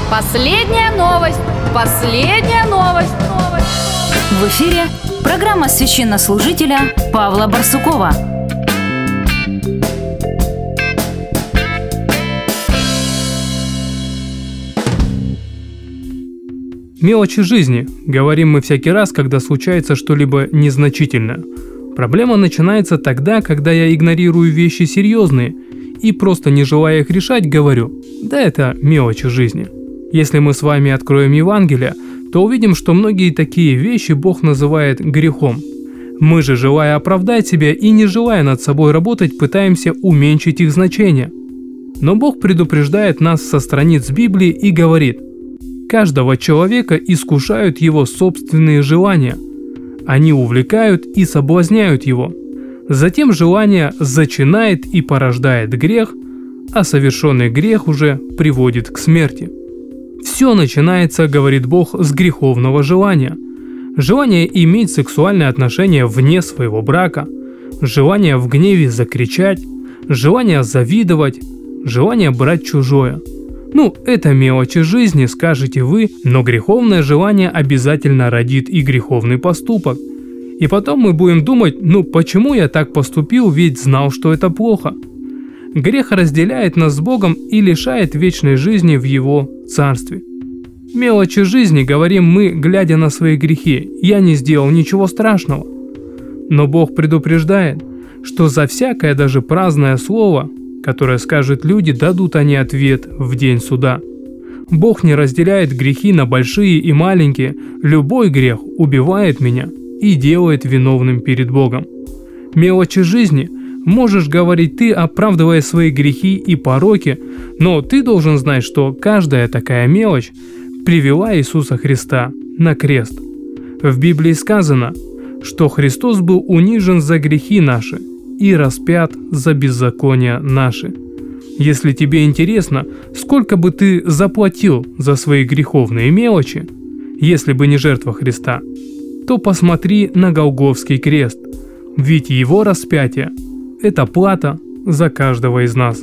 Последняя новость. Последняя новость. В эфире программа священнослужителя Павла Барсукова. Мелочи жизни, говорим мы всякий раз, когда случается что-либо незначительное. Проблема начинается тогда, когда я игнорирую вещи серьезные и просто не желая их решать, говорю: да это мелочи жизни. Если мы с вами откроем Евангелие, то увидим, что многие такие вещи Бог называет грехом. Мы же, желая оправдать себя и не желая над собой работать, пытаемся уменьшить их значение. Но Бог предупреждает нас со страниц Библии и говорит: каждого человека искушают его собственные желания. Они увлекают и соблазняют его. Затем желание зачинает и порождает грех, а совершенный грех уже приводит к смерти. Все начинается, говорит Бог, с греховного желания. Желание иметь сексуальные отношения вне своего брака, желание в гневе закричать, желание завидовать, желание брать чужое. Это мелочи жизни, скажете вы, но греховное желание обязательно родит и греховный поступок. И потом мы будем думать: почему я так поступил, ведь знал, что это плохо. Грех разделяет нас с Богом и лишает вечной жизни в Его Царстве. Мелочи жизни, говорим мы, глядя на свои грехи: я не сделал ничего страшного. Но Бог предупреждает, что за всякое, даже праздное слово, которое скажут люди, дадут они ответ в день суда. Бог не разделяет грехи на большие и маленькие. Любой грех убивает меня и делает виновным перед Богом. Мелочи жизни можешь говорить ты, оправдывая свои грехи и пороки, но ты должен знать, что каждая такая мелочь привела Иисуса Христа на крест. В Библии сказано, что Христос был унижен за грехи наши и распят за беззакония наши. Если тебе интересно, сколько бы ты заплатил за свои греховные мелочи, если бы не жертва Христа, то посмотри на Голгофский крест, ведь его распятие – это плата за каждого из нас.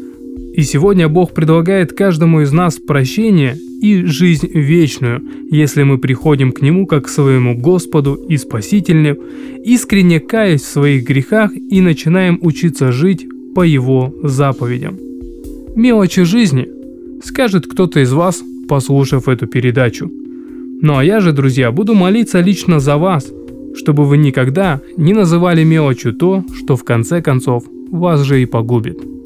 И сегодня Бог предлагает каждому из нас прощение и жизнь вечную, если мы приходим к Нему как к своему Господу и Спасителю, искренне каясь в своих грехах и начинаем учиться жить по Его заповедям. Мелочи жизни, скажет кто-то из вас, послушав эту передачу. А я же, друзья, буду молиться лично за вас, чтобы вы никогда не называли мелочью то, что в конце концов вас же и погубит.